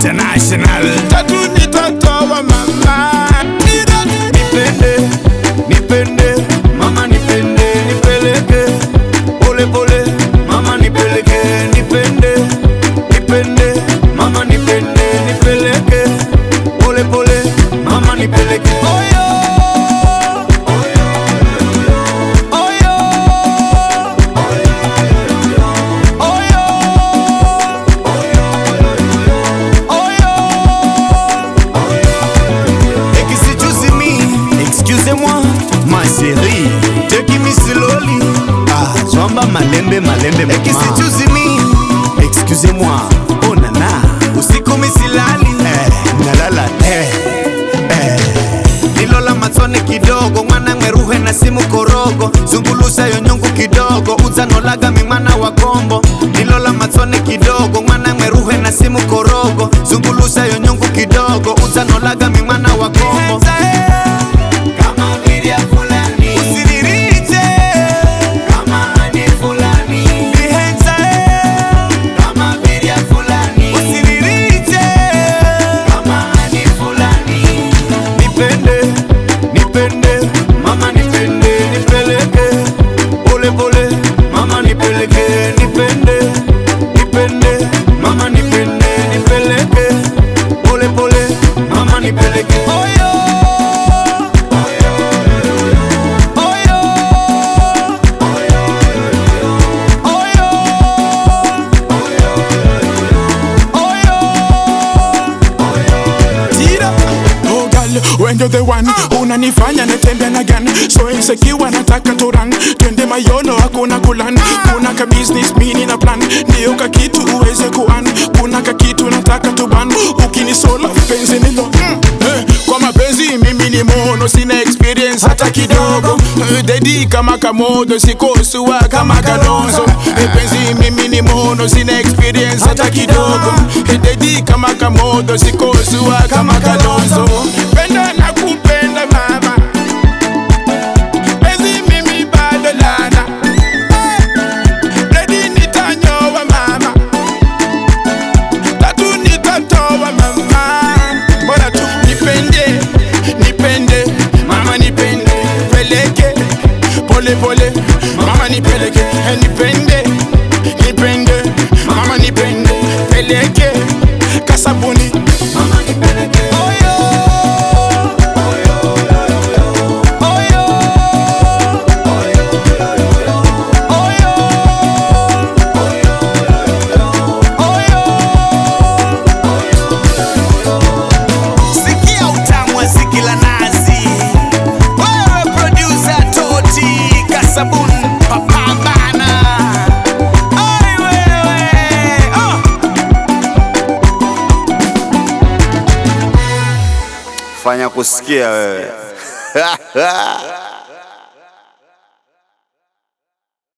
international. Tatu nitatoa mama. Nipende, nipende, mama nipende, nipeleke pole pole, mama nipeleke, nipende, nipende, mama nipende, nipeleke pole pole, mama nipeleke. Oyo, oyo, oyo, oyo, oyo, excusez-moi, ma chérie, take me slowly. Ah, Zwamba malembe malembe mama. Excusez-moi, oh nana, usiku misilali. Nalala Nilola matone kidogo, mwana mweruhe na simu korogo. Zungulusha yonyungu kidogo, uzanolaga mimana wa kombo. Nilola matone kidogo, mwana mweruhe na simu korogo. Zungulusha yonyungu kidogo, uzanolaga mimana wa kombo. When you're the one, unanifanya netembea na gun. So insecure nataka to run. Twende mayono hakuna kulan. Kuna ka business mini na plan. Ndio ka kitu uweze kuan. Kuna ka kitu nataka to ban. Ukinisola penzi nilo kwa mapenzi mimi ni mono. Sina experience hata kidogo. Dedi kama kamodo, sikosua kama Kalonzo. Penzi mimi ni mono. Sina experience hata kidogo. Dedi kama kamodo, sikosua kama Kalonzo. Penda na kupenda mama. Penzi mimi bado lana. Ready nitanyoa mama. Tatu nitatoa mama. Bora tu nipende, nipende, mama nipende. Peleke, pole pole, mama nipeleke. Nipende, nipende, mama nipende. Peleke, kasabuni, mama nipeleke. Fanya kusikia wewe.